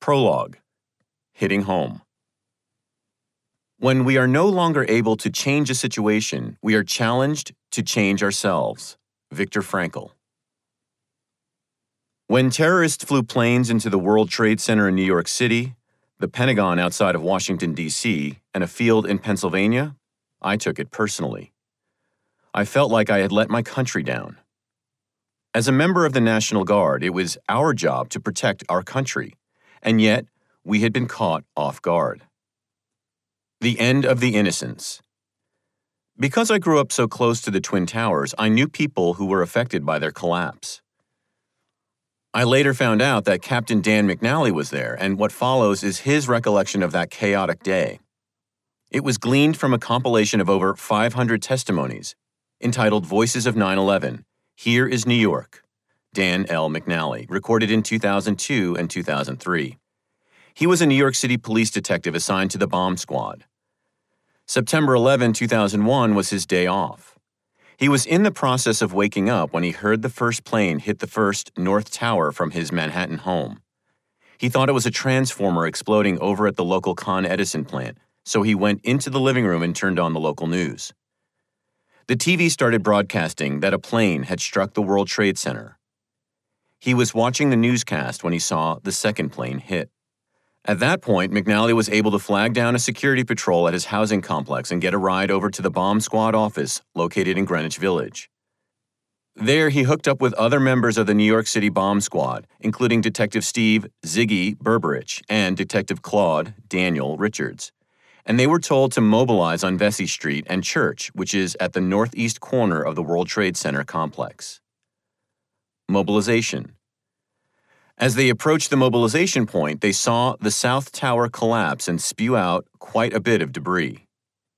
Prologue. Hitting home. When we are no longer able to change a situation, we are challenged to change ourselves. Viktor Frankl. When terrorists flew planes into the World Trade Center in New York City, the Pentagon outside of Washington, D.C., and a field in Pennsylvania, I took it personally. I felt like I had let my country down. As a member of the National Guard, it was our job to protect our country, and yet we had been caught off guard. The end of the innocence. Because I grew up so close to the Twin Towers, I knew people who were affected by their collapse. I later found out that Captain Dan McNally was there, and what follows is his recollection of that chaotic day. It was gleaned from a compilation of over 500 testimonies, entitled Voices of 9/11, Here is New York, Dan L. McNally, recorded in 2002 and 2003. He was a New York City police detective assigned to the bomb squad. September 11, 2001 was his day off. He was in the process of waking up when he heard the first plane hit the first North Tower from his Manhattan home. He thought it was a transformer exploding over at the local Con Edison plant, so he went into the living room and turned on the local news. The TV started broadcasting that a plane had struck the World Trade Center. He was watching the newscast when he saw the second plane hit. At that point, McNally was able to flag down a security patrol at his housing complex and get a ride over to the bomb squad office located in Greenwich Village. There, he hooked up with other members of the New York City bomb squad, including Detective Steve Ziggy Berberich and Detective Claude Daniel Richards, and they were told to mobilize on Vesey Street and Church, which is at the northeast corner of the World Trade Center complex. Mobilization. As they approached the mobilization point, they saw the South Tower collapse and spew out quite a bit of debris.